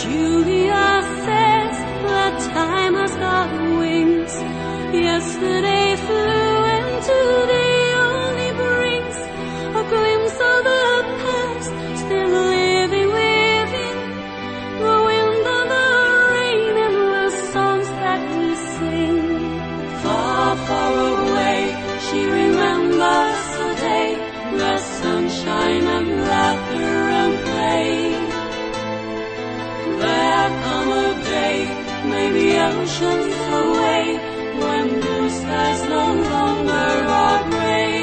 Julia says that time has got wings. Yesterday flew into the only brings a glimpse of the past, still living within the wind and the rain and the songs that we sing. Far, far away, she remembers the day, the sunshine and laughter and play. There come a day, maybe oceans away, when blue skies no longer are gray.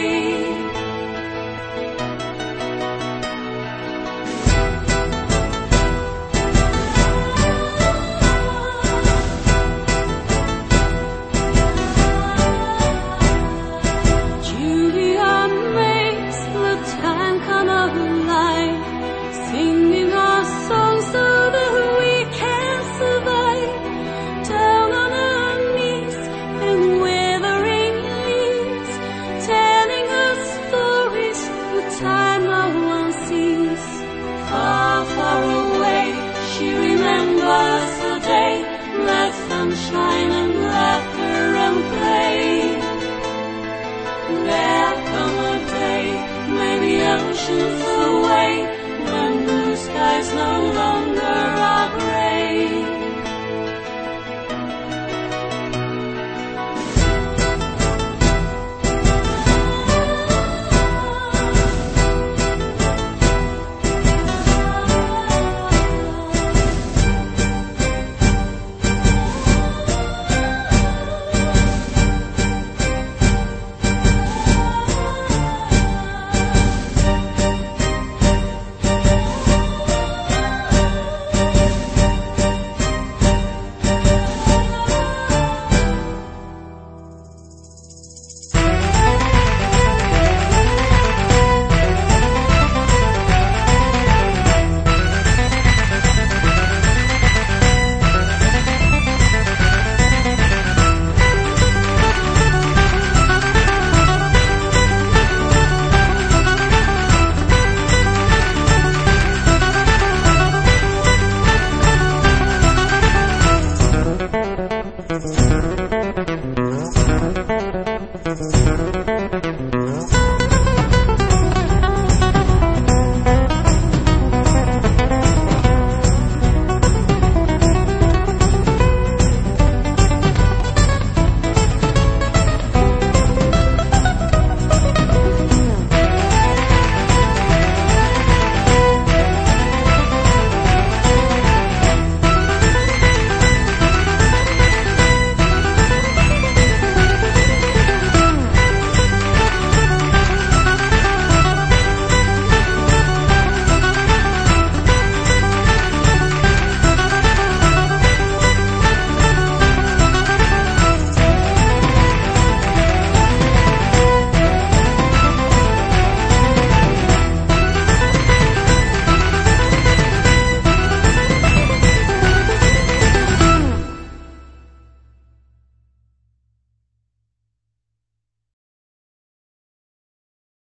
Julia makes the time come alive, singing our songs so that we can survive. Down on our knees and withering leaves, telling us stories the time no one sees. Far, far away, she remembers the day, that sunshine and laughter and play. There come a day, maybe oceans